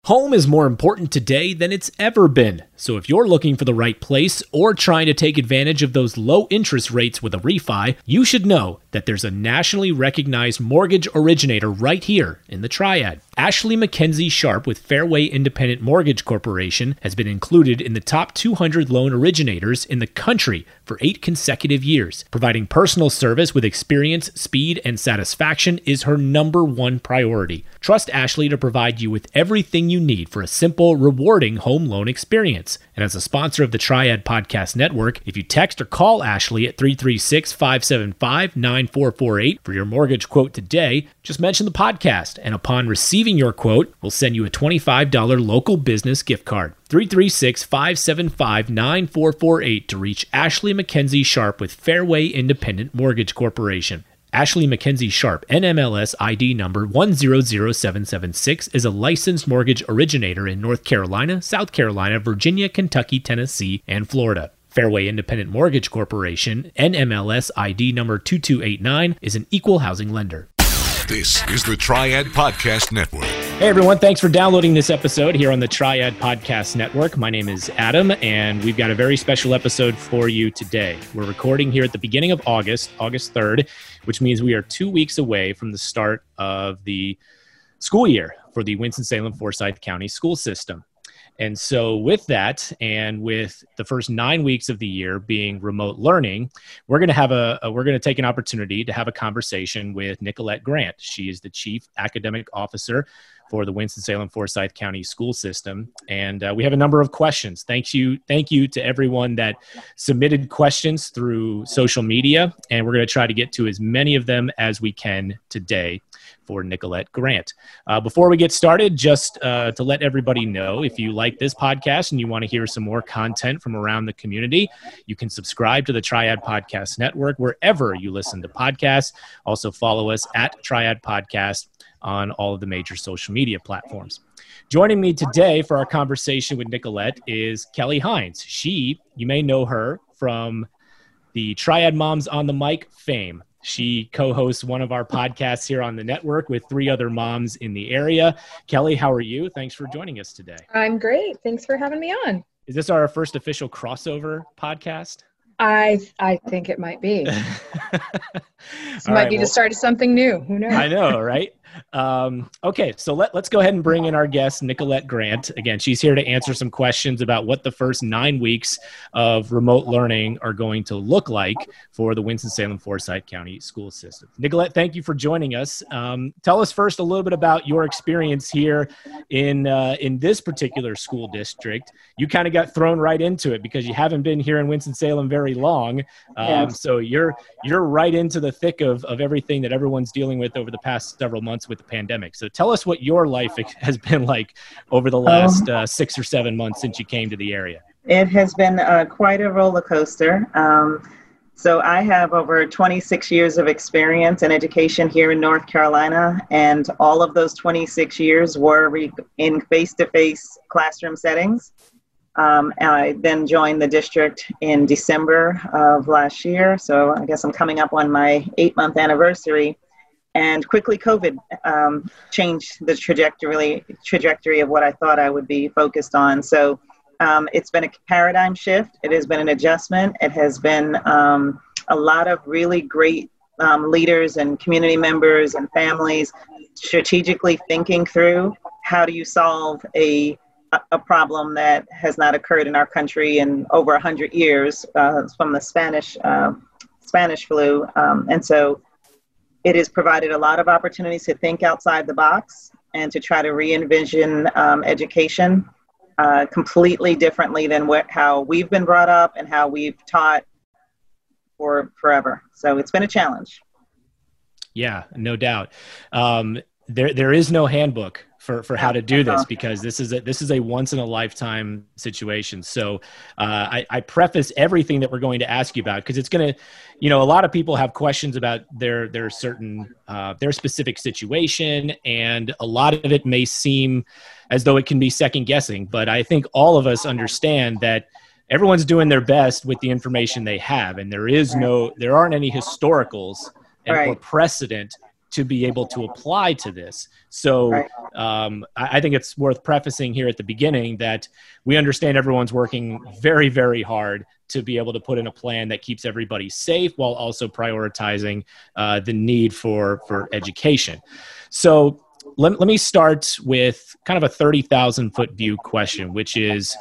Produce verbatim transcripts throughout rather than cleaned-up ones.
Home is more important today than it's ever been. So if you're looking for the right place or trying to take advantage of those low interest rates with a refi, you should know that there's a nationally recognized mortgage originator right here in the Triad. Ashley Mackenzie Sharp with Fairway Independent Mortgage Corporation has been included in the top two hundred loan originators in the country for eight consecutive years. Providing personal service with experience, speed, and satisfaction is her number one priority. Trust Ashley to provide you with everything you need for a simple, rewarding home loan experience. And as a sponsor of the Triad Podcast Network, if you text or call Ashley at three three six, five seven five, nine four four eight for your mortgage quote today, just mention the podcast, and upon receiving your quote, we'll send you a twenty-five dollars local business gift card. three three six, five seven five, nine four four eight to reach Ashley Mackenzie Sharp with Fairway Independent Mortgage Corporation. Ashley Mackenzie Sharp, N M L S I D number one zero zero seven seven six, is a licensed mortgage originator in North Carolina, South Carolina, Virginia, Kentucky, Tennessee, and Florida. Fairway Independent Mortgage Corporation, N M L S I D number two two eight nine, is an equal housing lender. This is the Triad Podcast Network. Hey everyone, thanks for downloading this episode here on the Triad Podcast Network. My name is Adam, and we've got a very special episode for you today. We're recording here at the beginning of August, August third, which means we are two weeks away from the start of the school year for the Winston-Salem Forsyth County school system. And so with that, and with the first nine weeks of the year being remote learning, we're going to have a, a we're going to take an opportunity to have a conversation with Nicolette Grant. She is the Chief Academic Officer for the Winston-Salem Forsyth County school system. And uh, we have a number of questions. Thank you. Thank you to everyone that submitted questions through social media. And we're going to try to get to as many of them as we can today for Nicolette Grant. Uh, before we get started, just uh, to let everybody know, if you like this podcast and you want to hear some more content from around the community, you can subscribe to the Triad Podcast Network wherever you listen to podcasts. Also follow us at Triad Podcast on all of the major social media platforms. Joining me today for our conversation with Nicolette is Kelly Hines. She, you may know her from the Triad Moms on the Mic fame. She co-hosts one of our podcasts here on the network with three other moms in the area. Kelly, how are you? Thanks for joining us today. I'm great. Thanks for having me on. Is this our first official crossover podcast? I I think it might be. This might right, be well, the start of something new. Who knows? I know, right? Um, okay, so let, let's go ahead and bring in our guest, Nicolette Grant. Again, she's here to answer some questions about what the first nine weeks of remote learning are going to look like for the Winston-Salem Forsyth County school system. Nicolette, thank you for joining us. Um, tell us first a little bit about your experience here in uh, in this particular school district. You kind of got thrown right into it because you haven't been here in Winston-Salem very long. Um, Yeah. So you're you're right into the thick of, of everything that everyone's dealing with over the past several months with the pandemic. So tell us what your life has been like over the last uh, six or seven months since you came to the area. It has been uh, quite a roller coaster. Um, so I have over twenty-six years of experience in education here in North Carolina, and all of those twenty-six years were re- in face-to-face classroom settings. Um, I then joined the district in December of last year, so I guess I'm coming up on my eight-month anniversary. And quickly, COVID um, changed the trajectory trajectory of what I thought I would be focused on. So um, it's been a paradigm shift. It has been an adjustment. It has been um, a lot of really great um, leaders and community members and families strategically thinking through how do you solve a a problem that has not occurred in our country in over one hundred years uh, from the Spanish uh, Spanish flu. Um, and so it has provided a lot of opportunities to think outside the box and to try to re-envision um, education uh, completely differently than what, how we've been brought up and how we've taught for forever. So it's been a challenge. Yeah, no doubt. Um, there, there is no handbook for, for how to do this, because this is a, this is a once in a lifetime situation. So uh, I, I preface everything that we're going to ask you about, because it's going to, you know, a lot of people have questions about their, their certain, uh, their specific situation. And a lot of it may seem as though it can be second guessing, but I think all of us understand that everyone's doing their best with the information they have. And there is no, there aren't any historicals and Right. or precedent to be able to apply to this. So um, I, I think it's worth prefacing here at the beginning that we understand everyone's working very, very hard to be able to put in a plan that keeps everybody safe while also prioritizing uh, the need for, for education. So let, let me start with kind of a thirty thousand foot view question, which is,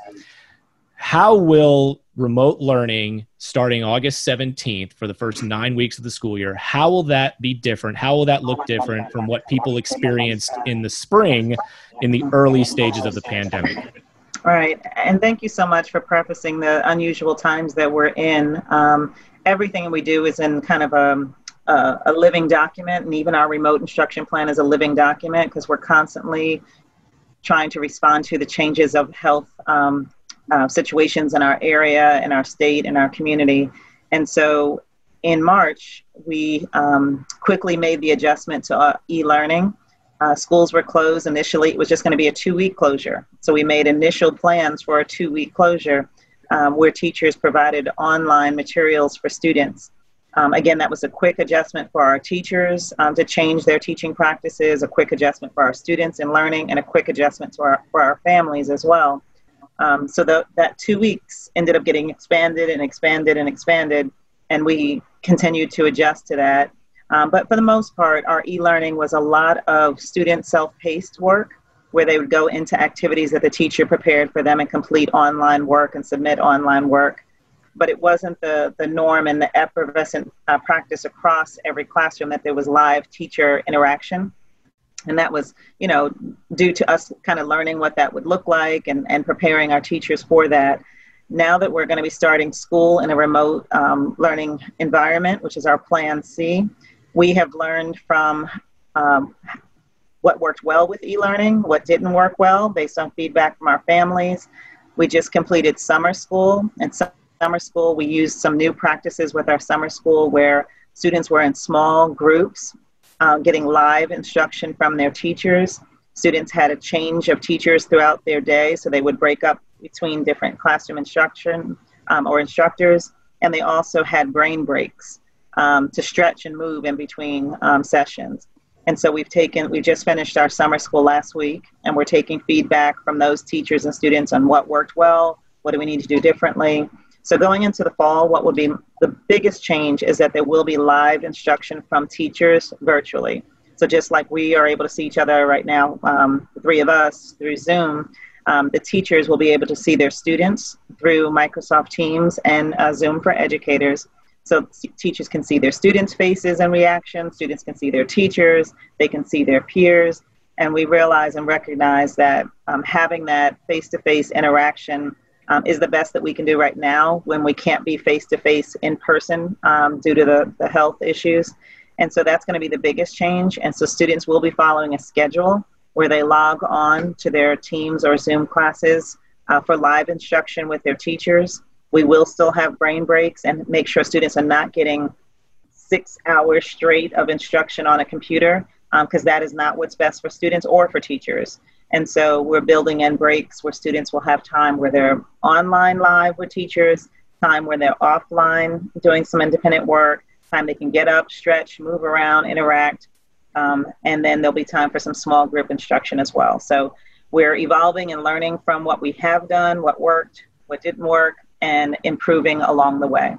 how will remote learning starting August seventeenth for the first nine weeks of the school year, how will that be different? How will that look different from what people experienced in the spring in the early stages of the pandemic? Right. And thank you so much for prefacing the unusual times that we're in. Um, everything we do is in kind of a, a, a living document, and even our remote instruction plan is a living document because we're constantly trying to respond to the changes of health um, uh, situations in our area, in our state, in our community. And so in March, we um, quickly made the adjustment to uh, e-learning. Uh, schools were closed. Initially, it was just going to be a two-week closure. So we made initial plans for a two-week closure um, where teachers provided online materials for students. Um, again, that was a quick adjustment for our teachers um, to change their teaching practices, a quick adjustment for our students in learning, and a quick adjustment to our, for our families as well. Um, so the, that two weeks ended up getting expanded and expanded and expanded, and we continued to adjust to that. Um, but for the most part, our e-learning was a lot of student self-paced work where they would go into activities that the teacher prepared for them and complete online work and submit online work. But it wasn't the, the norm and the effervescent uh, practice across every classroom that there was live teacher interaction. And that was, you know, due to us kind of learning what that would look like and, and preparing our teachers for that. Now that we're going to be starting school in a remote um, learning environment, which is our Plan C, we have learned from um, what worked well with e-learning, what didn't work well based on feedback from our families. We just completed summer school, and summer school we used some new practices with our summer school where students were in small groups uh, getting live instruction from their teachers. Students had a change of teachers throughout their day, so they would break up between different classroom instruction um, or instructors, and they also had brain breaks Um, to stretch and move in between um, sessions. And so we've taken, we just finished our summer school last week, and we're taking feedback from those teachers and students on what worked well, what do we need to do differently. So going into the fall, what will be the biggest change is that there will be live instruction from teachers virtually. So just like we are able to see each other right now, um, the three of us through Zoom, um, the teachers will be able to see their students through Microsoft Teams and uh, Zoom for Educators. So teachers can see their students' faces and reactions, students can see their teachers, they can see their peers, and we realize and recognize that um, having that face-to-face interaction um, is the best that we can do right now when we can't be face-to-face in person um, due to the, the health issues. And so that's going to be the biggest change. And so students will be following a schedule where they log on to their Teams or Zoom classes uh, for live instruction with their teachers. We will still have brain breaks and make sure students are not getting six hours straight of instruction on a computer because um, that is not what's best for students or for teachers. And so we're building in breaks where students will have time where they're online live with teachers, time where they're offline doing some independent work, time they can get up, stretch, move around, interact, um, and then there'll be time for some small group instruction as well. So we're evolving and learning from what we have done, what worked, what didn't work, and improving along the way.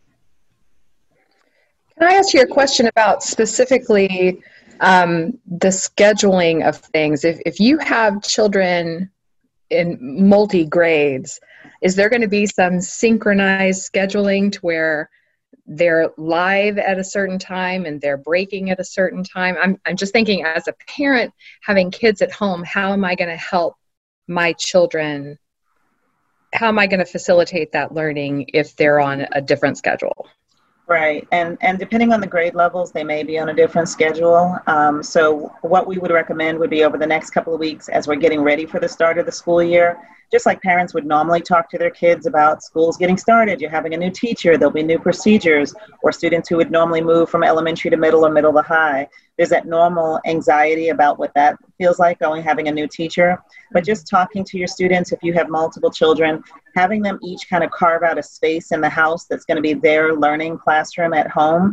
Can I ask you a question about specifically um, the scheduling of things? If, if you have children in multi-grades, is there going to be some synchronized scheduling to where they're live at a certain time and they're breaking at a certain time? I'm, I'm just thinking as a parent having kids at home, how am I going to help my children? How am I going to facilitate that learning if they're on a different schedule? Right, and and depending on the grade levels, they may be on a different schedule. Um, so what we would recommend would be over the next couple of weeks as we're getting ready for the start of the school year, just like parents would normally talk to their kids about schools getting started, you're having a new teacher, there'll be new procedures, or students who would normally move from elementary to middle or middle to high. There's that normal anxiety about what that feels like going having a new teacher. But just talking to your students, if you have multiple children, having them each kind of carve out a space in the house that's going to be their learning classroom at home,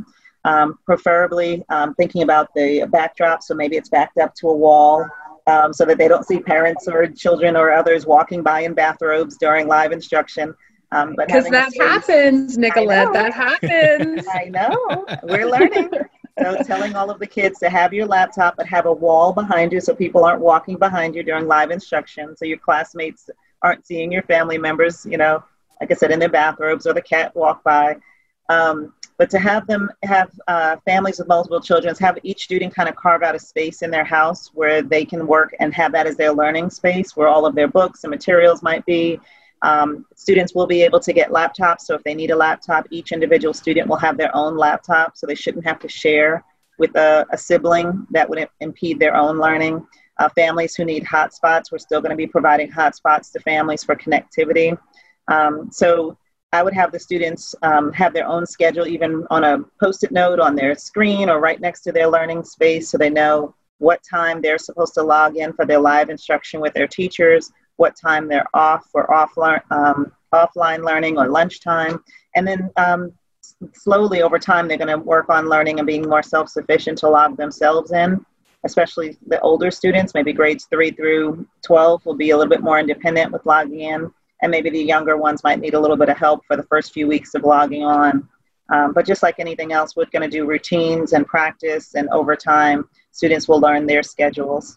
um, preferably um, thinking about the backdrop. So maybe it's backed up to a wall um, so that they don't see parents or children or others walking by in bathrobes during live instruction. Um, but Because having a that space- happens, I Nicolette, know. that happens. I know, we're learning. So telling all of the kids to have your laptop, but have a wall behind you so people aren't walking behind you during live instruction. So your classmates aren't seeing your family members, you know, like I said, in their bathrobes or the cat walk by. Um, but to have them have uh, families with multiple children, have each student kind of carve out a space in their house where they can work and have that as their learning space, where all of their books and materials might be. Um, students will be able to get laptops. So if they need a laptop, each individual student will have their own laptop. So they shouldn't have to share with a, a sibling that would impede their own learning. Uh, families who need hotspots, we're still going to be providing hotspots to families for connectivity. Um, so I would have the students um, have their own schedule, even on a Post-it note on their screen or right next to their learning space, so they know what time they're supposed to log in for their live instruction with their teachers, what time they're off for offline, um, offline learning or lunchtime. And then um, slowly over time, they're going to work on learning and being more self-sufficient to log themselves in, especially the older students, maybe grades three through twelve will be a little bit more independent with logging in. And maybe the younger ones might need a little bit of help for the first few weeks of logging on. Um, but just like anything else, we're going to do routines and practice, and over time, students will learn their schedules.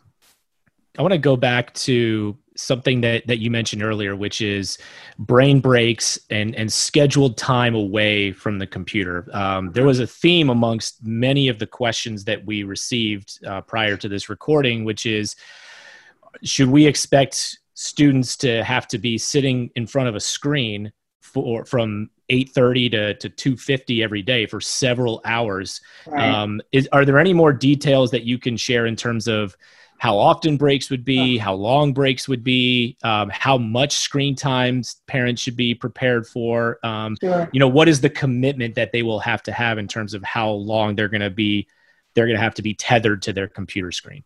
I want to go back to something that, that you mentioned earlier, which is brain breaks and, and scheduled time away from the computer. Um, there was a theme amongst many of the questions that we received uh, prior to this recording, which is, should we expect students to have to be sitting in front of a screen for from eight thirty to, to two fifty every day for several hours? Right. Um, is, are there any more details that you can share in terms of how often breaks would be, how long breaks would be, um, how much screen time parents should be prepared for? Um, Sure. You know, what is the commitment that they will have to have in terms of how long they're going to be, they're going to have to be tethered to their computer screen?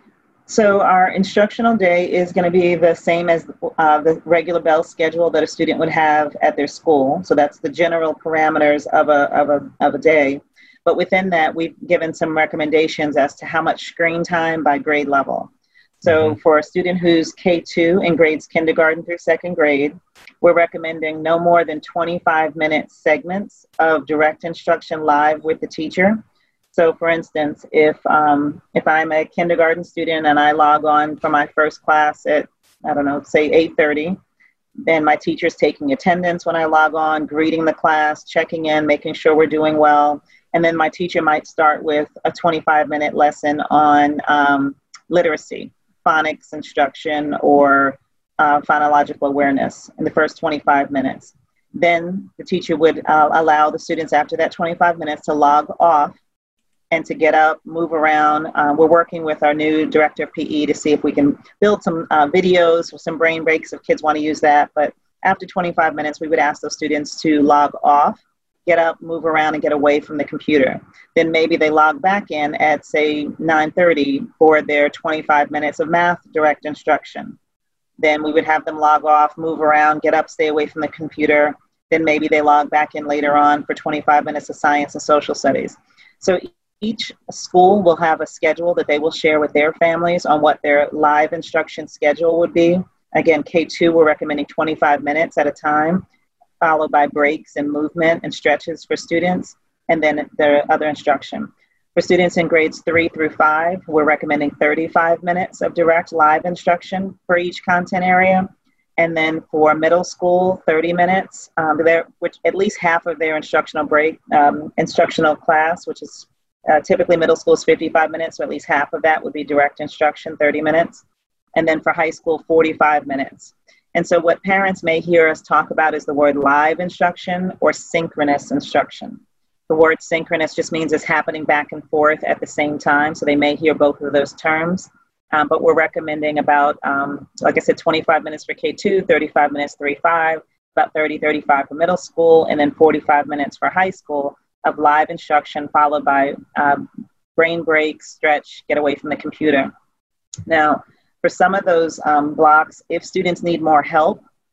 So our instructional day is going to be the same as uh, the regular bell schedule that a student would have at their school. So that's the general parameters of a, of a, of a day. But within that, we've given some recommendations as to how much screen time by grade level. So mm-hmm. for a student who's K two in grades kindergarten through second grade, we're recommending no more than twenty-five minute segments of direct instruction live with the teacher. So for instance, if um, if I'm a kindergarten student and I log on for my first class at, I don't know, say eight thirty, then my teacher's taking attendance when I log on, greeting the class, checking in, making sure we're doing well. And then my teacher might start with a twenty-five minute lesson on um, literacy, phonics instruction, or uh, phonological awareness in the first twenty-five minutes. Then the teacher would uh, allow the students after that twenty-five minutes to log off and to get up, move around. Uh, we're working with our new director of P E to see if we can build some uh, videos with some brain breaks if kids want to use that. But after twenty-five minutes, we would ask those students to log off, get up, move around, and get away from the computer. Then maybe they log back in at, say, nine thirty for their twenty-five minutes of math direct instruction. Then we would have them log off, move around, get up, stay away from the computer. Then maybe they log back in later on for twenty-five minutes of science and social studies. So each school will have a schedule that they will share with their families on what their live instruction schedule would be. Again, K two, we're recommending twenty-five minutes at a time, followed by breaks and movement and stretches for students, and then the other instruction. For students in grades three through five, we're recommending thirty-five minutes of direct live instruction for each content area. And then for middle school, thirty minutes, um, which at least half of their instructional break, um, instructional class, which is uh, typically middle school is fifty-five minutes, so at least half of that would be direct instruction, thirty minutes. And then for high school, forty-five minutes. And so what parents may hear us talk about is the word live instruction or synchronous instruction. The word synchronous just means it's happening back and forth at the same time. So they may hear both of those terms, um, but we're recommending about, um, like I said, twenty-five minutes for K two, thirty-five minutes three five, about thirty, thirty-five for middle school, and then forty-five minutes for high school of live instruction, followed by um, brain breaks, stretch, get away from the computer. Now, for some of those um, blocks, if students need more help,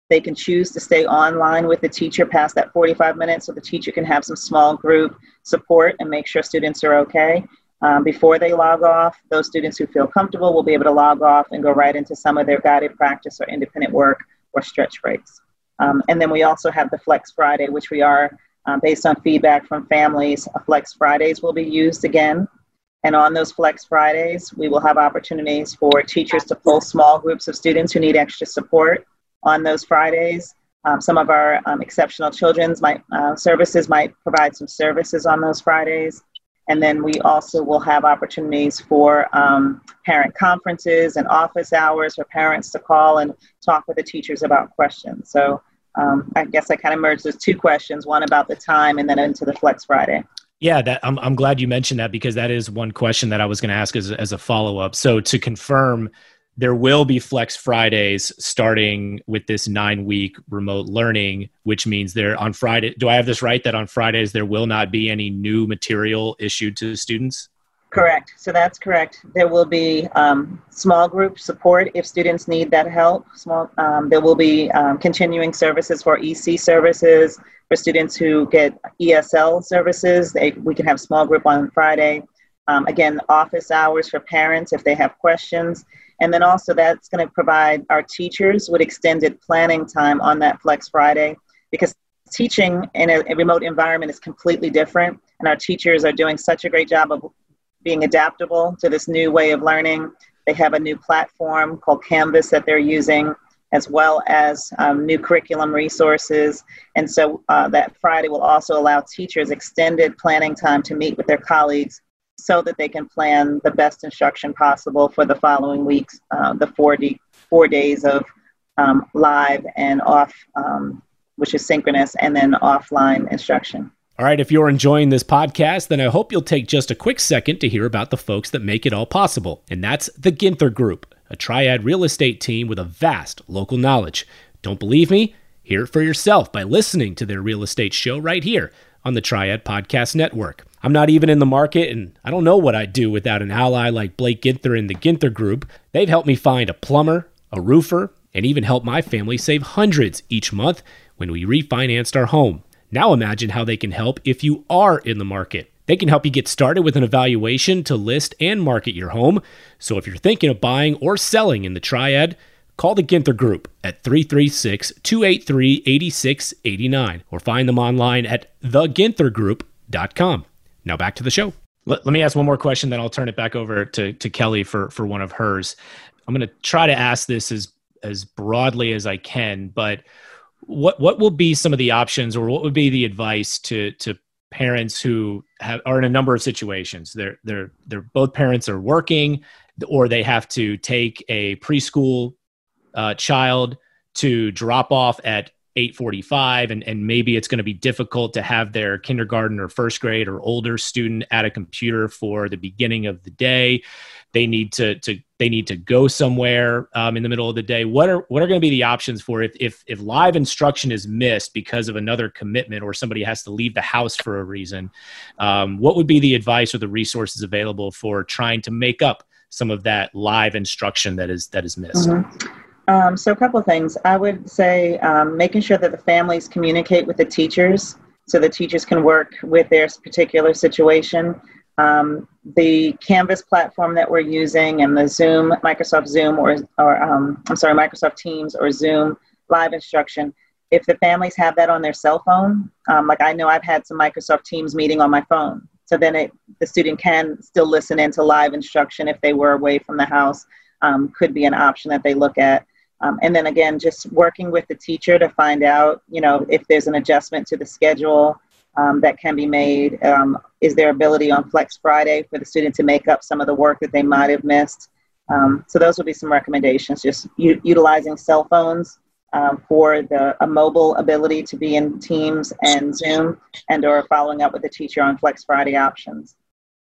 They can choose to stay online with the teacher past that forty-five minutes, so the teacher can have some small group support and make sure students are okay. Um, before they log off, those students who feel comfortable will be able to log off and go right into some of their guided practice or independent work or stretch breaks. Um, and then we also have the Flex Friday, which we are, um, based on feedback from families, Flex Fridays will be used again. And on those Flex Fridays, we will have opportunities for teachers to pull small groups of students who need extra support on those Fridays. Um, some of our um, exceptional children's might, uh, services might provide some services on those Fridays. And then we also will have opportunities for um, parent conferences and office hours for parents to call and talk with the teachers about questions. So um, I guess I kind of merged those two questions, one about the time and then into the Flex Friday. Yeah, that, I'm I'm glad you mentioned that, because that is one question that I was going to ask as, as a follow-up. So to confirm, there will be Flex Fridays starting with this nine-week remote learning, which means there on Friday, do I have this right, that on Fridays there will not be any new material issued to students? Correct. So that's correct. There will be um, small group support if students need that help. Small. Um, there will be um, continuing services for E C services for students who get E S L services. They, we can have small group on Friday. Um, again, office hours for parents if they have questions. And then also that's going to provide our teachers with extended planning time on that Flex Friday, because teaching in a, a remote environment is completely different. And our teachers are doing such a great job of being adaptable to this new way of learning. They have a new platform called Canvas that they're using, as well as um, new curriculum resources. And so uh, that Friday will also allow teachers extended planning time to meet with their colleagues so that they can plan the best instruction possible for the following weeks, uh, the four, d- four days of um, live and off, um, which is synchronous, and then offline instruction. All right, if you're enjoying this podcast, then I hope you'll take just a quick second to hear about the folks that make it all possible. And that's the Ginther Group, a triad real estate team with a vast local knowledge. Don't believe me? Hear it for yourself by listening to their real estate show right here on the Triad Podcast Network. I'm not even in the market, and I don't know what I'd do without an ally like Blake Ginther and the Ginther Group. They've helped me find a plumber, a roofer, and even helped my family save hundreds each month when we refinanced our home. Now imagine how they can help if you are in the market. They can help you get started with an evaluation to list and market your home. So if you're thinking of buying or selling in the Triad, call the Ginther Group at three three six, two eight three, eight six eight nine or find them online at the ginther group dot com. Now back to the show. Let, let me ask one more question, then I'll turn it back over to, to Kelly for, for one of hers. I'm going to try to ask this as, as broadly as I can, but What what will be some of the options, or what would be the advice to to parents who have, are in a number of situations? They're they're they're both parents are working, or they have to take a preschool uh, child to drop off at eight forty-five, and and maybe it's going to be difficult to have their kindergarten or first grade or older student at a computer for the beginning of the day. They need to to they need to go somewhere um, in the middle of the day. What are what are going to be the options for if if if live instruction is missed because of another commitment, or somebody has to leave the house for a reason? Um, what would be the advice or the resources available for trying to make up some of that live instruction that is that is missed? Mm-hmm. Um, so a couple of things. I would say um, making sure that the families communicate with the teachers so the teachers can work with their particular situation. Um, the Canvas platform that we're using and the Zoom, Microsoft Zoom, or, or um, I'm sorry, Microsoft Teams or Zoom live instruction, if the families have that on their cell phone, um, like I know I've had some Microsoft Teams meeting on my phone, so then it, the student can still listen into live instruction if they were away from the house, um, could be an option that they look at. Um, and then again, just working with the teacher to find out, you know, if there's an adjustment to the schedule um, that can be made. Um, is there ability on Flex Friday for the student to make up some of the work that they might have missed? Um, so those would be some recommendations, just u- utilizing cell phones um, for the a mobile ability to be in Teams and Zoom, and or following up with the teacher on Flex Friday options.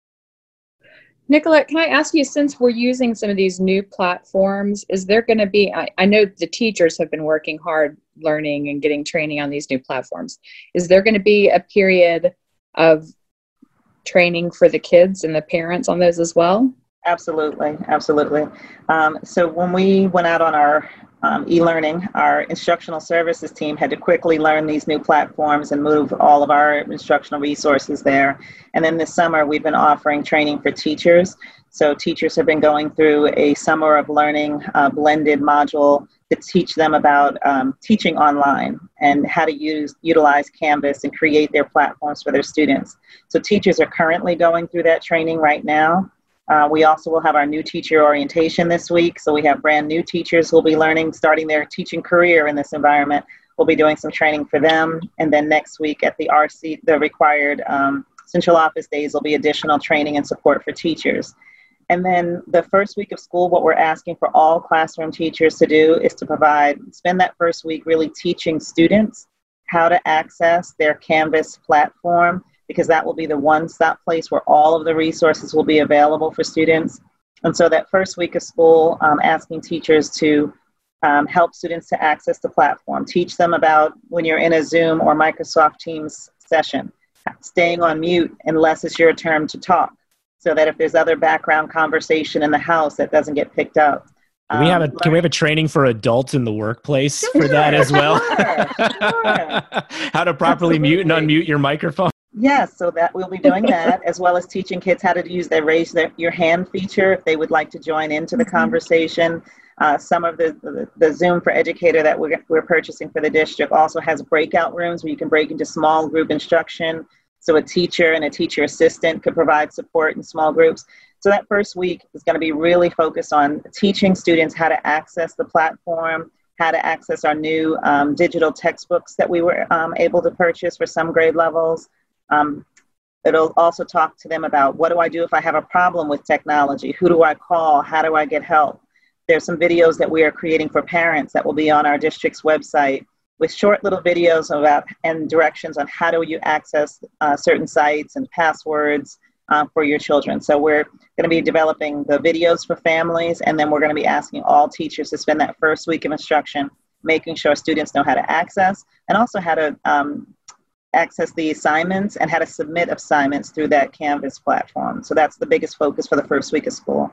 Nicolette, can I ask you, since we're using some of these new platforms, is there going to be, I, I know the teachers have been working hard learning and getting training on these new platforms. Is there going to be a period of training for the kids and the parents on those as well? Absolutely, absolutely. Um, so when we went out on our um, e-learning, our instructional services team had to quickly learn these new platforms and move all of our instructional resources there. And then this summer, we've been offering training for teachers. So teachers have been going through a summer of learning uh, blended module to teach them about um, teaching online and how to use utilize Canvas and create their platforms for their students. So teachers are currently going through that training right now. Uh, we also will have our new teacher orientation this week. So we have brand new teachers who will be learning, starting their teaching career in this environment. We'll be doing some training for them. And then next week at the R C, the required um, central office days, will be additional training and support for teachers. And then the first week of school, what we're asking for all classroom teachers to do is to provide, spend that first week really teaching students how to access their Canvas platform, because that will be the one-stop place where all of the resources will be available for students. And so that first week of school, um, asking teachers to um, help students to access the platform, teach them about when you're in a Zoom or Microsoft Teams session, staying on mute unless it's your turn to talk, so that if there's other background conversation in the house, that doesn't get picked up. Can we have a um, can we have a training for adults in the workplace for that as well? Sure, sure. How to properly Absolutely. Mute and unmute your microphone. Yes, so that we'll be doing that, as well as teaching kids how to use their raise their, your hand feature if they would like to join into the conversation. Uh, some of the, the, the Zoom for Educator that we're, we're purchasing for the district also has breakout rooms where you can break into small group instruction. So a teacher and a teacher assistant could provide support in small groups. So that first week is going to be really focused on teaching students how to access the platform, how to access our new um, digital textbooks that we were um, able to purchase for some grade levels. Um, it'll also talk to them about what do I do if I have a problem with technology? Who do I call? How do I get help? There's some videos that we are creating for parents that will be on our district's website with short little videos about and directions on how do you access uh, certain sites and passwords uh, for your children. So we're going to be developing the videos for families, and then we're going to be asking all teachers to spend that first week of instruction making sure students know how to access and also how to um, access the assignments and how to submit assignments through that Canvas platform. So that's the biggest focus for the first week of school.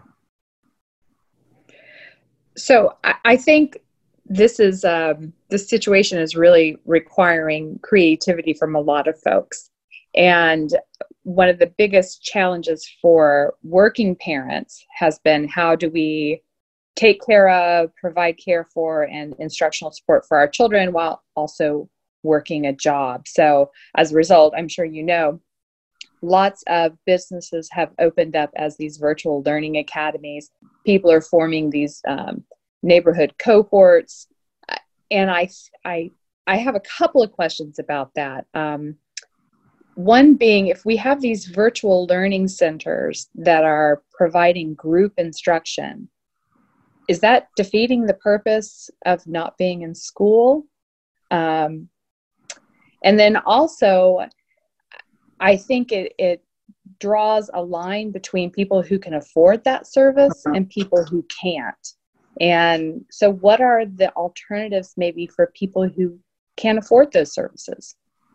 So I, I think this is, um, this situation is really requiring creativity from a lot of folks. And one of the biggest challenges for working parents has been, how do we take care of, provide care for, and instructional support for our children while also working a job? So as a result, I'm sure you know, lots of businesses have opened up as these virtual learning academies. People are forming these um, neighborhood cohorts. And I, I, I have a couple of questions about that. Um, one being, if we have these virtual learning centers that are providing group instruction, is that defeating the purpose of not being in school? Um, And then also, I think it, it draws a line between people who can afford that service and people who can't. And so what are the alternatives maybe for people who can't afford those services?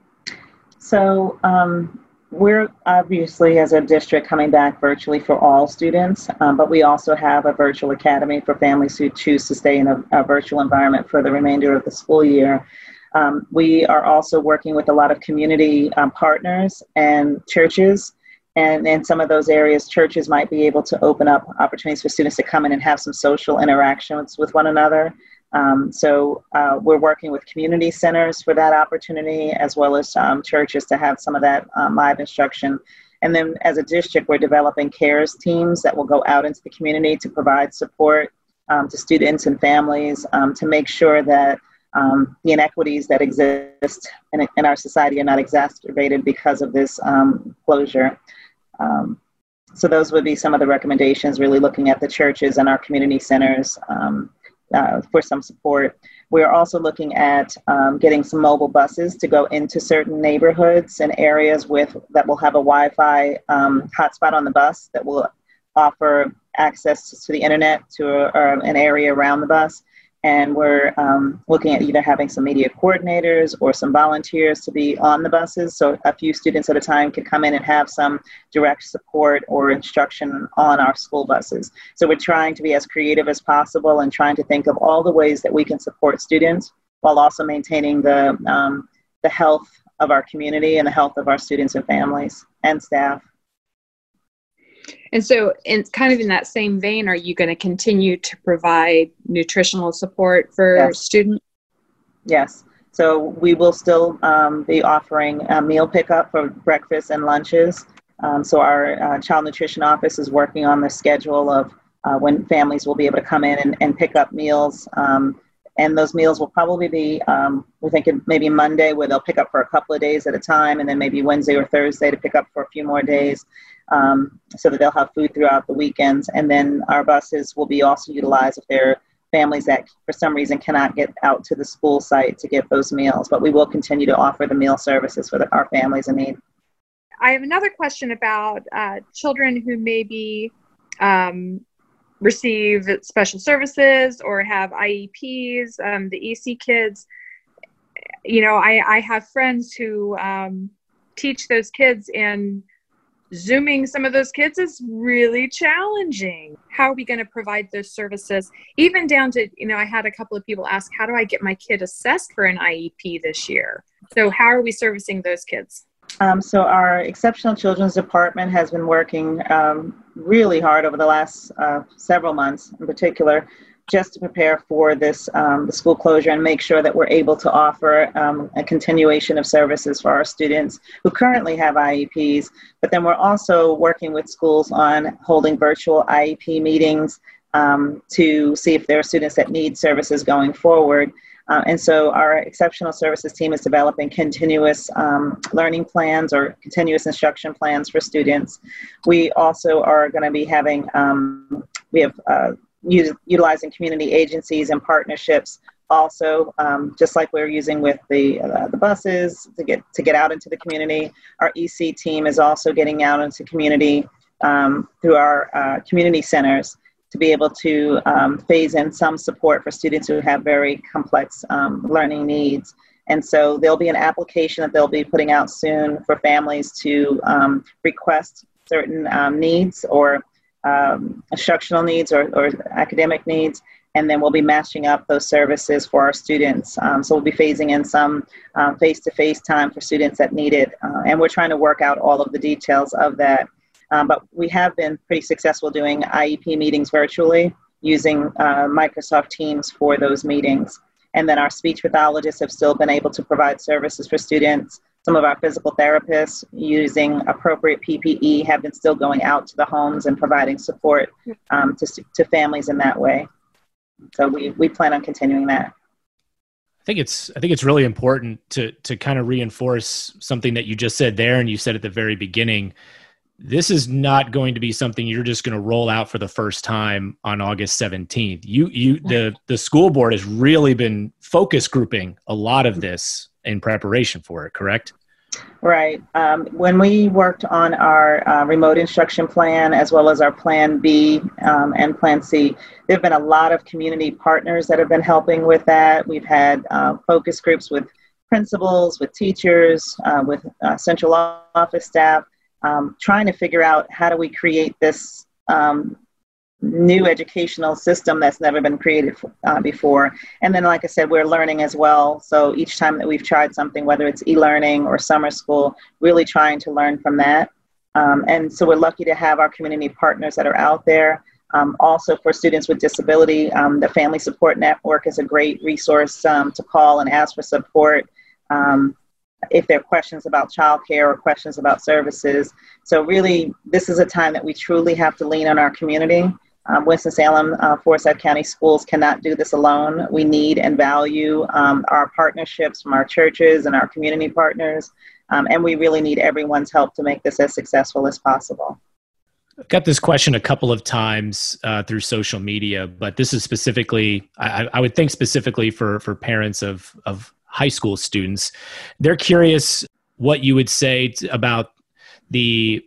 So um, we're obviously, as a district, coming back virtually for all students, um, but we also have a virtual academy for families who choose to stay in a, a virtual environment for the remainder of the school year. Um, we are also working with a lot of community um, partners and churches. And in some of those areas, churches might be able to open up opportunities for students to come in and have some social interactions with one another. Um, so uh, we're working with community centers for that opportunity, as well as um, churches to have some of that um, live instruction. And then as a district, we're developing CARES teams that will go out into the community to provide support um, to students and families um, to make sure that Um, the inequities that exist in, in our society are not exacerbated because of this um, closure. Um, so those would be some of the recommendations, really looking at the churches and our community centers um, uh, for some support. We're also looking at um, getting some mobile buses to go into certain neighborhoods and areas with that will have a Wi-Fi um, hotspot on the bus that will offer access to the internet to uh, an area around the bus. And we're um, looking at either having some media coordinators or some volunteers to be on the buses. So a few students at a time can come in and have some direct support or instruction on our school buses. So we're trying to be as creative as possible and trying to think of all the ways that we can support students while also maintaining the, um, the health of our community and the health of our students and families and staff. And so in kind of in that same vein, are you going to continue to provide nutritional support for Yes. students? Yes. So we will still um, be offering a meal pickup for breakfast and lunches. Um, so our uh, child nutrition office is working on the schedule of uh, when families will be able to come in and, and pick up meals. Um, and those meals will probably be, um, we're thinking maybe Monday where they'll pick up for a couple of days at a time, and then maybe Wednesday or Thursday to pick up for a few more days. Um, so that they'll have food throughout the weekends. And then our buses will be also utilized if there are families that for some reason cannot get out to the school site to get those meals. But we will continue to offer the meal services for the, our families in need. I have another question about uh, children who maybe um, receive special services or have I E Ps, um, the E C kids. You know, I, I have friends who um, teach those kids, and Zooming some of those kids is really challenging. How are we going to provide those services? Even down to, you know, I had a couple of people ask, how do I get my kid assessed for an I E P this year? So how are we servicing those kids? Um, so our Exceptional Children's Department has been working um, really hard over the last uh, several months in particular, just to prepare for this, um, the school closure, and make sure that we're able to offer um, a continuation of services for our students who currently have I E Ps. But then we're also working with schools on holding virtual I E P meetings um, to see if there are students that need services going forward. Uh, and so our exceptional services team is developing continuous um, learning plans or continuous instruction plans for students. We also are going to be having, um, we have uh, Use, utilizing community agencies and partnerships also, um, just like we're using with the uh, the buses to get to get out into the community. Our E C team is also getting out into community um, through our uh, community centers to be able to um, phase in some support for students who have very complex um, learning needs. And so there'll be an application that they'll be putting out soon for families to um, request certain um, needs or Um, instructional needs or, or academic needs, and then we'll be matching up those services for our students. Um, so we'll be phasing in some um, face-to-face time for students that need it, uh, and we're trying to work out all of the details of that. Um, but we have been pretty successful doing I E P meetings virtually using uh, Microsoft Teams for those meetings. And then our speech pathologists have still been able to provide services for students. Some of our physical therapists, using appropriate P P E, have been still going out to the homes and providing support um, to, to families in that way. So we, we plan on continuing that. I think it's I think it's really important to to kind of reinforce something that you just said there, and you said at the very beginning. This is not going to be something you're just going to roll out for the first time on August seventeenth. You you the the school board has really been focus grouping a lot of this in preparation for it, correct? Right. Um, when we worked on our uh, remote instruction plan, as well as our Plan B um, and Plan C, there have been a lot of community partners that have been helping with that. We've had uh, focus groups with principals, with teachers, uh, with uh, central office staff, um, trying to figure out how do we create this um, new educational system that's never been created uh, before. And then, like I said, we're learning as well. So each time that we've tried something, whether it's e-learning or summer school, really trying to learn from that. Um, and so we're lucky to have our community partners that are out there. Um, also for students with disability, um, the Family Support Network is a great resource um, to call and ask for support um, if there are questions about childcare or questions about services. So really, this is a time that we truly have to lean on our community. Um, Winston-Salem, uh, Forsyth County Schools cannot do this alone. We need and value um, our partnerships from our churches and our community partners, um, and we really need everyone's help to make this as successful as possible. I've got this question a couple of times uh, through social media, but this is specifically, I, I would think specifically for, for parents of, of high school students. They're curious what you would say t- about the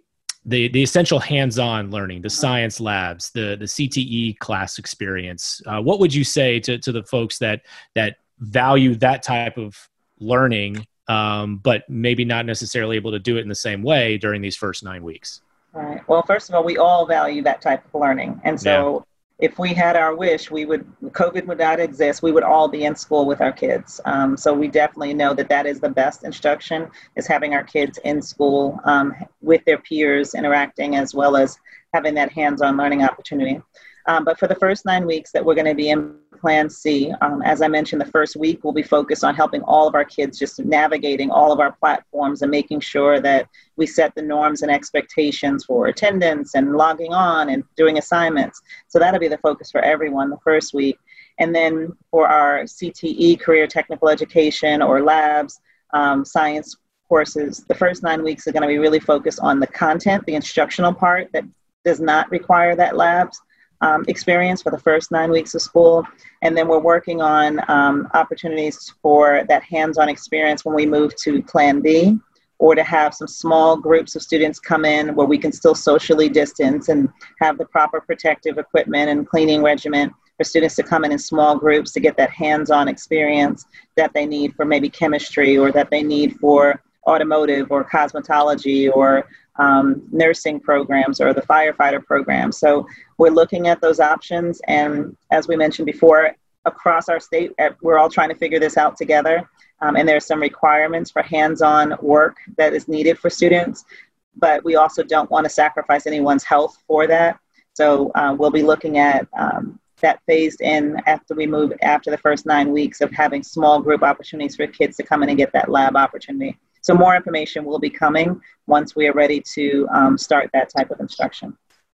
the the essential hands-on learning, the science labs, the the C T E class experience. Uh, what would you say to to the folks that that value that type of learning, um, but maybe not necessarily able to do it in the same way during these first nine weeks? Right. Well, first of all, we all value that type of learning, and so. Yeah. If we had our wish, we would, COVID would not exist, we would all be in school with our kids. Um, so we definitely know that that is the best instruction, is having our kids in school um, with their peers, interacting, as well as having that hands-on learning opportunity. Um, but for the first nine weeks that we're going to be in Plan C, um, as I mentioned, the first week will be focused on helping all of our kids just navigating all of our platforms and making sure that we set the norms and expectations for attendance and logging on and doing assignments. So that'll be the focus for everyone the first week. And then for our C T E, career technical education, or labs, um, science courses, the first nine weeks are going to be really focused on the content, the instructional part that does not require that labs Um, experience for the first nine weeks of school. And then we're working on um, opportunities for that hands-on experience when we move to Plan B, or to have some small groups of students come in where we can still socially distance and have the proper protective equipment and cleaning regimen for students to come in in small groups to get that hands-on experience that they need for maybe chemistry, or that they need for automotive or cosmetology or um, nursing programs or the firefighter program. So we're looking at those options. And as we mentioned before, across our state, we're all trying to figure this out together. Um, and there are some requirements for hands-on work that is needed for students, but we also don't want to sacrifice anyone's health for that. So uh, we'll be looking at um, that phased in after we move, after the first nine weeks of having small group opportunities for kids to come in and get that lab opportunity. So more information will be coming once we are ready to um, start that type of instruction.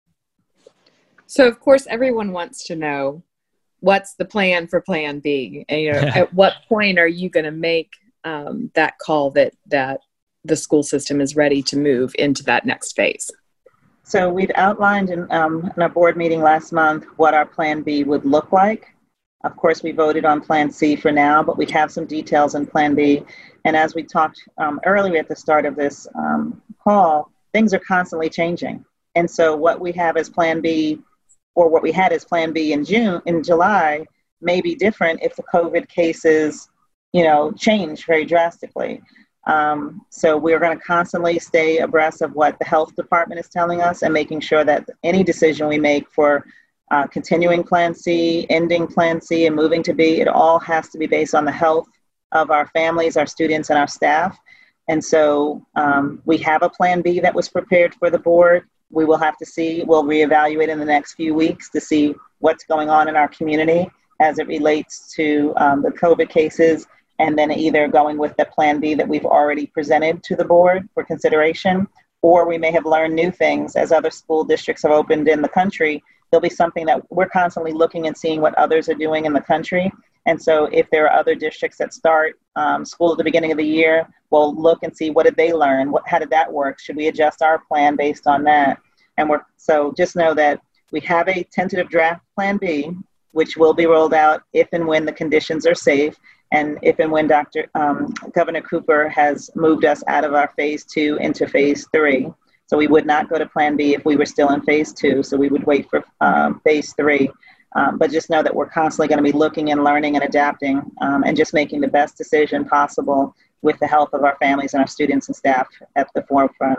So of course, everyone wants to know, what's the plan for Plan B? And, you know, at what point are you going to make um, that call that that the school system is ready to move into that next phase? So we've outlined in, um, in our board meeting last month what our Plan B would look like. Of course, we voted on Plan C for now, but we have some details in Plan B. And as we talked um, earlier at the start of this um, call, things are constantly changing. And so what we have as Plan B, or what we had as Plan B in June, in July, may be different if the COVID cases, you know, change very drastically. Um, so we're going to constantly stay abreast of what the health department is telling us, and making sure that any decision we make for uh, continuing Plan C, ending Plan C, and moving to B, it all has to be based on the health of our families, our students, and our staff. And so um, we have a Plan B that was prepared for the board. We will have to see, we'll reevaluate in the next few weeks to see what's going on in our community as it relates to um, the COVID cases, and then either going with the Plan B that we've already presented to the board for consideration, or we may have learned new things as other school districts have opened in the country. There'll be something that we're constantly looking and seeing what others are doing in the country. And so if there are other districts that start um, school at the beginning of the year, we'll look and see, what did they learn? What, how did that work? Should we adjust our plan based on that? And we're, so just know that we have a tentative draft Plan B, which will be rolled out if and when the conditions are safe, and if and when Doctor Um, Governor Cooper has moved us out of our phase two into phase three. So we would not go to Plan B if we were still in phase two. So we would wait for um, phase three. Um, but just know that we're constantly going to be looking and learning and adapting, um, and just making the best decision possible with the health of our families and our students and staff at the forefront.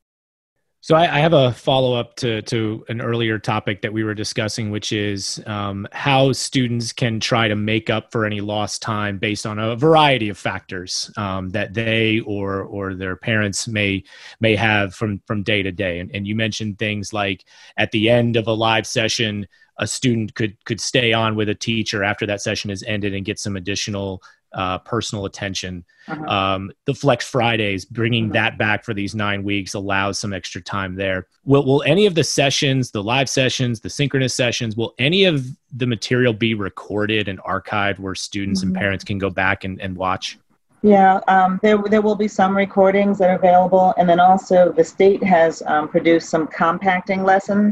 So I, I have a follow-up to, to an earlier topic that we were discussing, which is um, how students can try to make up for any lost time based on a variety of factors um, that they or or their parents may may have from, from day to day. And, and you mentioned things like at the end of a live session, a student could could stay on with a teacher after that session has ended and get some additional uh, personal attention. Uh-huh. Um, the Flex Fridays, bringing uh-huh. that back for these nine weeks allows some extra time there. Will, will any of the sessions, the live sessions, the synchronous sessions, will any of the material be recorded and archived where students uh-huh. and parents can go back and, and watch? Yeah, um, there, there will be some recordings that are available. And then also the state has um, produced some compacting lessons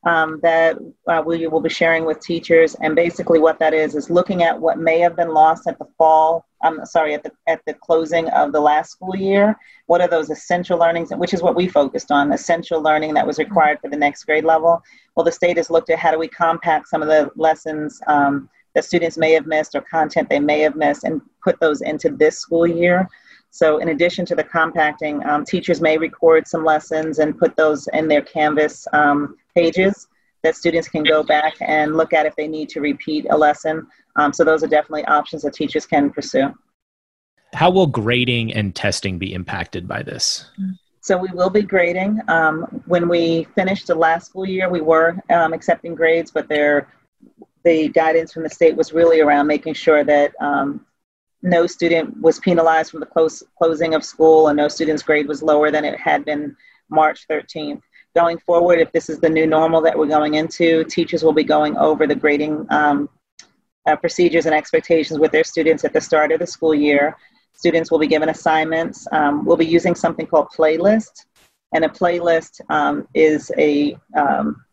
um, that uh, we will be sharing with teachers. And basically what that is, is looking at what may have been lost at the fall, I'm sorry, at the, at the closing of the last school year. What are those essential learnings, which is what we focused on, essential learning that was required for the next grade level. Well, the state has looked at how do we compact some of the lessons um, that students may have missed or content they may have missed and put those into this school year. So in addition to the compacting, um, teachers may record some lessons and put those in their Canvas um, pages that students can go back and look at if they need to repeat a lesson. Um, so those are definitely options that teachers can pursue. How will grading and testing be impacted by this? So we will be grading. Um, when we finished the last school year, we were um, accepting grades, but there, the guidance from the state was really around making sure that um, no student was penalized from the close, closing of school, and no student's grade was lower than it had been March thirteenth. Going forward, if this is the new normal that we're going into, teachers will be going over the grading um, uh, procedures and expectations with their students at the start of the school year. Students will be given assignments. Um, we'll be using something called Playlist, and a playlist um, is a, um,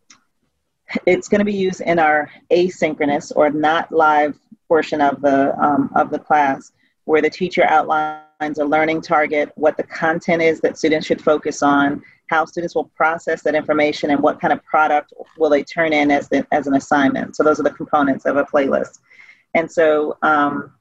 it's going to be used in our asynchronous or not live portion of the um, of the class, where the teacher outlines a learning target, what the content is that students should focus on, how students will process that information, and what kind of product will they turn in as, the, as an assignment. So those are the components of a playlist. And so um,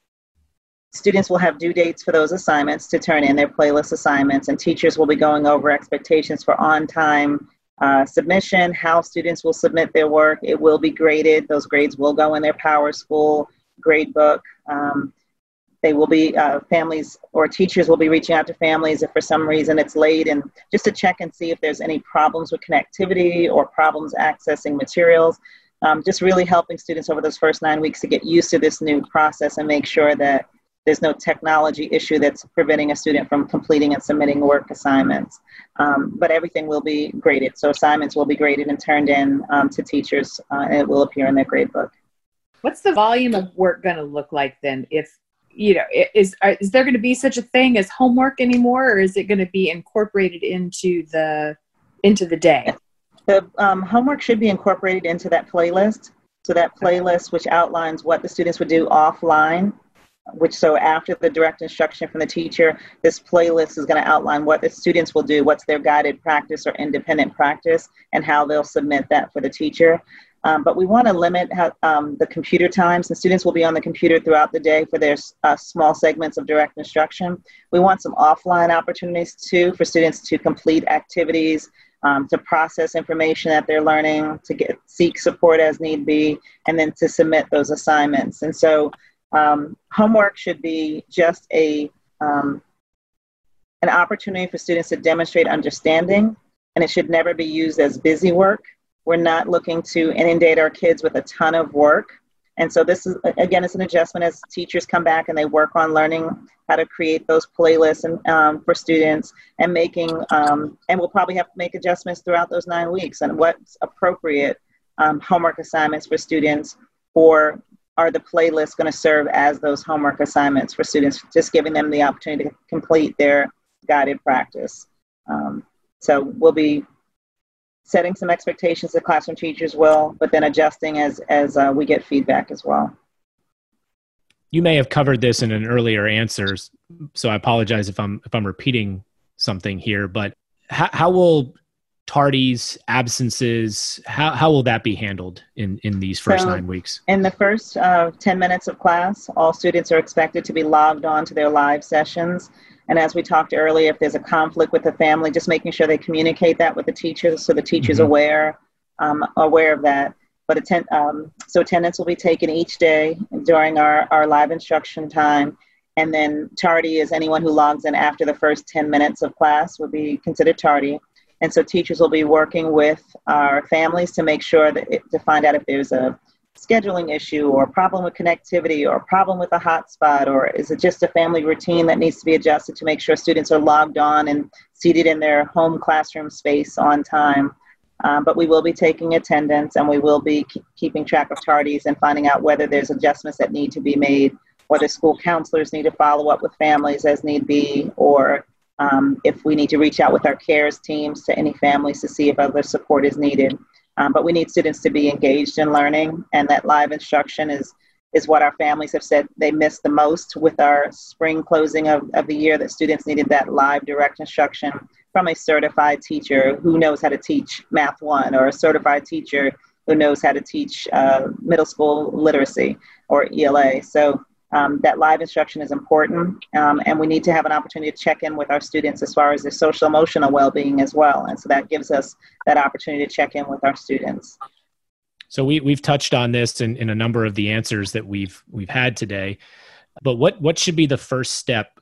students will have due dates for those assignments to turn in their playlist assignments, and teachers will be going over expectations for on-time uh, submission, how students will submit their work. It will be graded. Those grades will go in their PowerSchool grade book. Um, They will be, uh, families or teachers will be reaching out to families if for some reason it's late, and just to check and see if there's any problems with connectivity or problems accessing materials. Um, just really helping students over those first nine weeks to get used to this new process and make sure that there's no technology issue that's preventing a student from completing and submitting work assignments. Um, but everything will be graded. So assignments will be graded and turned in um, to teachers, uh, and it will appear in their grade book. What's the volume of work going to look like then? If, you know, is, is there going to be such a thing as homework anymore, or is it going to be incorporated into the, into the day? The um, homework should be incorporated into that playlist. So that playlist, which outlines what the students would do offline, which so after the direct instruction from the teacher, this playlist is going to outline what the students will do, what's their guided practice or independent practice, and how they'll submit that for the teacher. Um, but we want to limit how, um, the computer times, and students will be on the computer throughout the day for their uh, small segments of direct instruction. We want some offline opportunities too for students to complete activities, um, to process information that they're learning, to get seek support as need be, and then to submit those assignments. And so um, homework should be just a um, an opportunity for students to demonstrate understanding, and it should never be used as busy work. We're not looking to inundate our kids with a ton of work. And so this is, again, it's an adjustment as teachers come back and they work on learning how to create those playlists and, um, for students, and making, um, and we'll probably have to make adjustments throughout those nine weeks and what's appropriate um, homework assignments for students, or are the playlists going to serve as those homework assignments for students, just giving them the opportunity to complete their guided practice. Um, so we'll be setting some expectations the classroom teachers will, but then adjusting as, as uh, we get feedback as well. You may have covered this in an earlier answer, so I apologize if I'm if I'm repeating something here, but how, how will tardies, absences, how, how will that be handled in, in these first so nine weeks? In the first uh, ten minutes of class, all students are expected to be logged on to their live sessions. And as we talked earlier, if there's a conflict with the family, just making sure they communicate that with the teachers so the teacher's mm-hmm. aware, um, aware of that. But attend, um, so attendance will be taken each day during our, our live instruction time. And then tardy is anyone who logs in after the first ten minutes of class will be considered tardy. And so teachers will be working with our families to make sure that it, to find out if there's a scheduling issue or a problem with connectivity or a problem with a hotspot, or is it just a family routine that needs to be adjusted to make sure students are logged on and seated in their home classroom space on time. Um, but we will be taking attendance, and we will be keep, keeping track of tardies and finding out whether there's adjustments that need to be made, whether school counselors need to follow up with families as need be, or um, if we need to reach out with our CARES teams to any families to see if other support is needed. Um, but we need students to be engaged in learning, and that live instruction is is what our families have said they missed the most with our spring closing of, of the year, that students needed that live direct instruction from a certified teacher who knows how to teach Math one, or a certified teacher who knows how to teach uh, middle school literacy or E L A. So um, that live instruction is important, um, and we need to have an opportunity to check in with our students as far as their social emotional well-being as well. And so that gives us that opportunity to check in with our students. So we, we've touched on this in, in a number of the answers that we've we've had today, but what, what should be the first step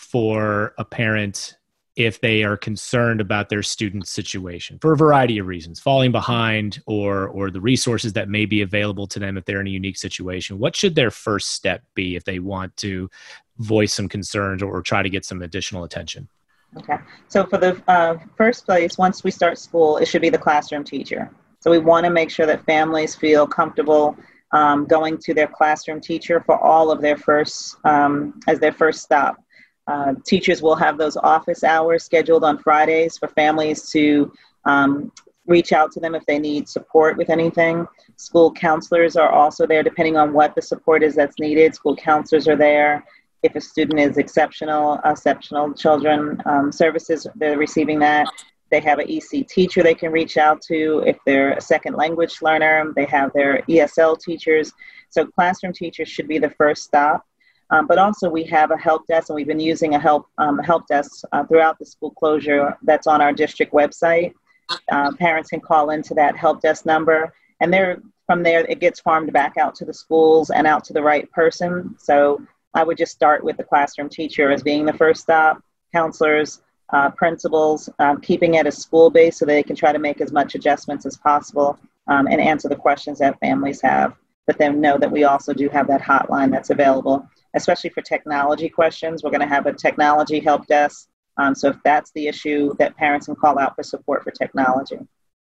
for a parent if they are concerned about their student's situation for a variety of reasons, falling behind, or or the resources that may be available to them if they're in a unique situation? What should their first step be if they want to voice some concerns or, or try to get some additional attention? Okay. So for the uh, first place, once we start school, it should be the classroom teacher. So we want to make sure that families feel comfortable um, going to their classroom teacher for all of their first, um, as their first stop. Uh, teachers will have those office hours scheduled on Fridays for families to um, reach out to them if they need support with anything. School counselors are also there depending on what the support is that's needed. School counselors are there. If a student is exceptional, exceptional children um, services, they're receiving that. They have an E C teacher they can reach out to. If they're a second language learner, they have their E S L teachers. So classroom teachers should be the first stop. Um, but also we have a help desk, and we've been using a help um, help desk uh, throughout the school closure that's on our district website. Uh, parents can call into that help desk number, and there from there it gets farmed back out to the schools and out to the right person. So I would just start with the classroom teacher as being the first stop. Counselors, uh, principals, um, keeping it a school base so they can try to make as much adjustments as possible um, and answer the questions that families have. But then know that we also do have that hotline that's available, especially for technology questions. We're going to have a technology help desk. Um, so if that's the issue, that parents can call out for support for technology.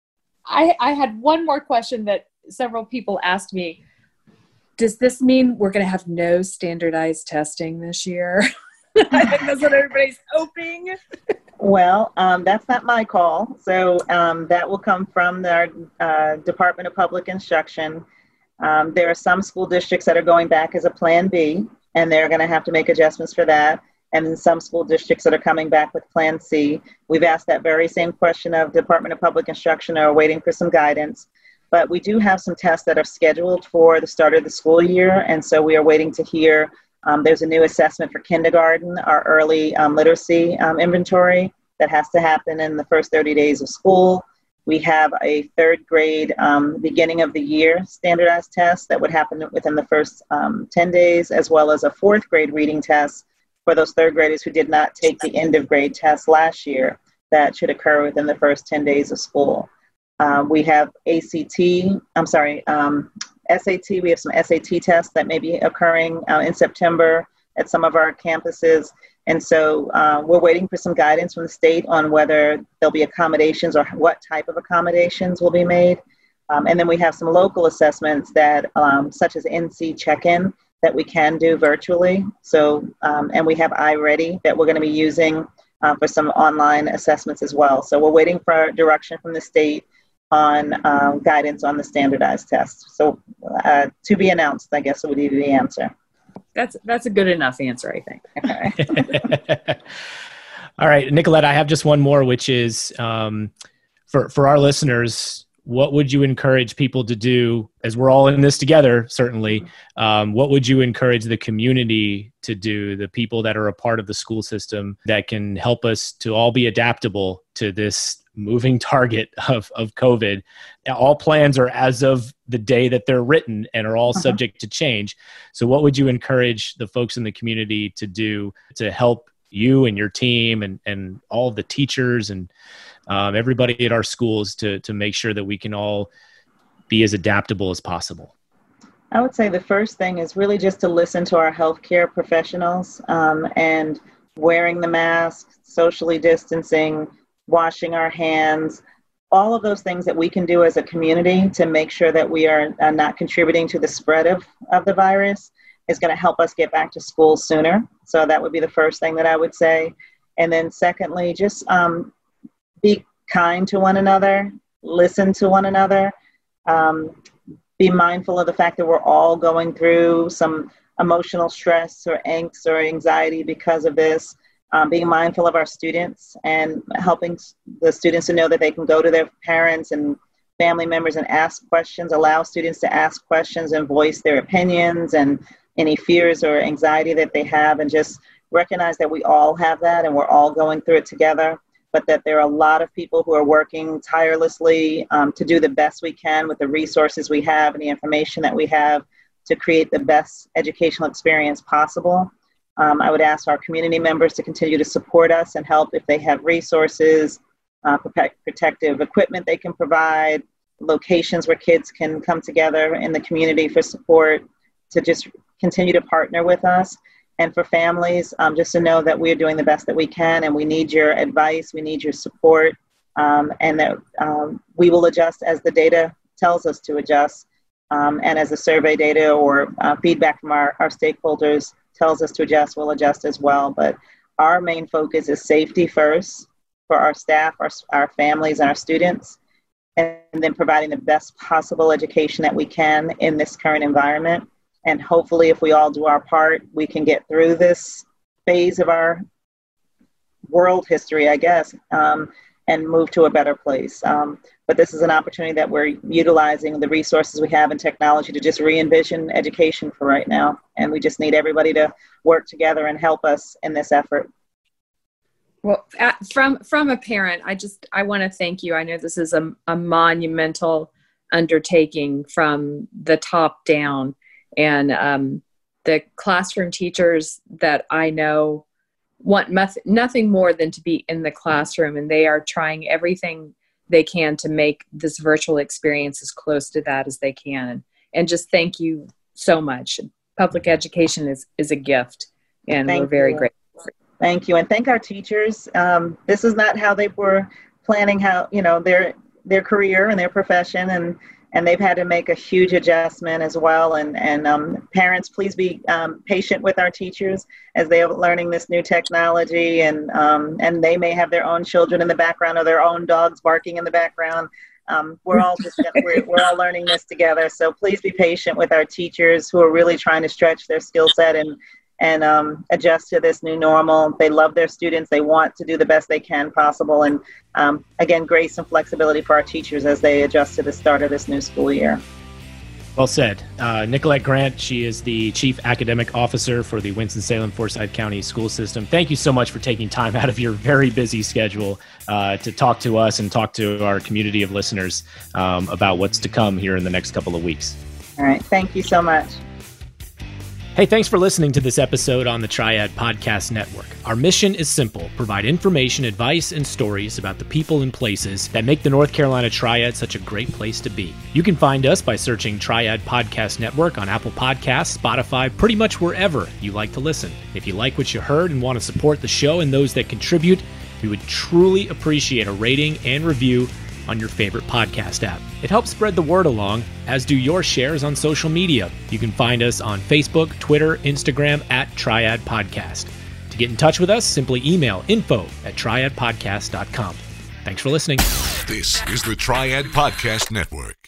I, I had one more question that several people asked me. Does this mean we're going to have no standardized testing this year? I think that's what everybody's hoping. Well, um, that's not my call. So um, that will come from the uh, Department of Public Instruction. Um, there are some school districts that are going back as a Plan B, and they're going to have to make adjustments for that. And then some school districts that are coming back with Plan C. We've asked that very same question of Department of Public Instruction, are waiting for some guidance. But we do have some tests that are scheduled for the start of the school year, and so we are waiting to hear. Um, there's a new assessment for kindergarten, our early um, literacy um, inventory that has to happen in the first thirty days of school. We have a third grade um, beginning of the year standardized test that would happen within the first um, ten days, as well as a fourth grade reading test for those third graders who did not take the end of grade test last year. That should occur within the first ten days of school. Um, we have A C T, I'm sorry, um, S A T. We have some S A T tests that may be occurring uh, in September at some of our campuses. And so uh, we're waiting for some guidance from the state on whether there'll be accommodations or what type of accommodations will be made. Um, and then we have some local assessments that, um, such as N C check-in, that we can do virtually. So, um, and we have iReady that we're going to be using uh, for some online assessments as well. So we're waiting for direction from the state on um, guidance on the standardized tests. So uh, to be announced, I guess would be the answer. That's that's a good enough answer, I think. Okay. All right, Nicolette, I have just one more, which is um, for, for our listeners, what would you encourage people to do, as we're all in this together, certainly, um, what would you encourage the community to do, the people that are a part of the school system that can help us to all be adaptable to this moving target of, of COVID? All plans are as of the day that they're written and are all uh-huh. subject to change. So what would you encourage the folks in the community to do to help you and your team and, and all of the teachers and um, everybody at our schools to, to make sure that we can all be as adaptable as possible? I would say the first thing is really just to listen to our healthcare professionals um, and wearing the mask, socially distancing, washing our hands, all of those things that we can do as a community to make sure that we are uh, not contributing to the spread of, of the virus is going to help us get back to school sooner. So that would be the first thing that I would say. And then secondly, just um, be kind to one another. listen to one another, um, be mindful of the fact that we're all going through some emotional stress or angst or anxiety because of this, um, being mindful of our students and helping the students to know that they can go to their parents and family members and ask questions, allow students to ask questions and voice their opinions and any fears or anxiety that they have, and just recognize that we all have that and we're all going through it together, but that there are a lot of people who are working tirelessly um, to do the best we can with the resources we have and the information that we have to create the best educational experience possible. Um, I would ask our community members to continue to support us and help if they have resources, uh, protect, protective equipment they can provide, locations where kids can come together in the community for support, to just continue to partner with us. And for families, um, just to know that we're doing the best that we can, and we need your advice, we need your support, um, and that um, we will adjust as the data tells us to adjust, um, and as the survey data or uh, feedback from our, our stakeholders tells us to adjust, we'll adjust as well. But our main focus is safety first for our staff, our, our families, and our students, and then providing the best possible education that we can in this current environment. And hopefully, if we all do our part, we can get through this phase of our world history, I guess, um, and move to a better place. Um, but this is an opportunity that we're utilizing the resources we have in technology to just re-envision education for right now. And we just need everybody to work together and help us in this effort. Well, from from a parent, I just I want to thank you. I know this is a, a monumental undertaking from the top down. And um, the classroom teachers that I know want meth- nothing more than to be in the classroom, and they are trying everything they can to make this virtual experience as close to that as they can. And, and just thank you so much. Public education is, is a gift, and thank we're very you. grateful. Thank you. And thank our teachers. Um, this is not how they were planning how, you know, their their career and their profession, and And they've had to make a huge adjustment as well. And, and um, parents, please be um, patient with our teachers as they are learning this new technology. And, um, and they may have their own children in the background or their own dogs barking in the background. Um, we're all just we're, we're all learning this together. So please be patient with our teachers who are really trying to stretch their skill set and and um, adjust to this new normal. They love their students. They want to do the best they can possible. And um, again, grace and flexibility for our teachers as they adjust to the start of this new school year. Well said. Uh, Nicolette Grant, she is the Chief Academic Officer for the Winston-Salem Forsyth County School System. Thank you so much for taking time out of your very busy schedule uh, to talk to us and talk to our community of listeners um, about what's to come here in the next couple of weeks. All right. Thank you so much. Hey, thanks for listening to this episode on the Triad Podcast Network. Our mission is simple: provide information, advice, and stories about the people and places that make the North Carolina Triad such a great place to be. You can find us by searching Triad Podcast Network on Apple Podcasts, Spotify, pretty much wherever you like to listen. If you like what you heard and want to support the show and those that contribute, we would truly appreciate a rating and review on your favorite podcast app. It helps spread the word along, as do your shares on social media. You can find us on Facebook, Twitter, Instagram at Triad Podcast. To get in touch with us, simply email info at triad podcast dot com. Thanks for listening. This is the Triad Podcast Network.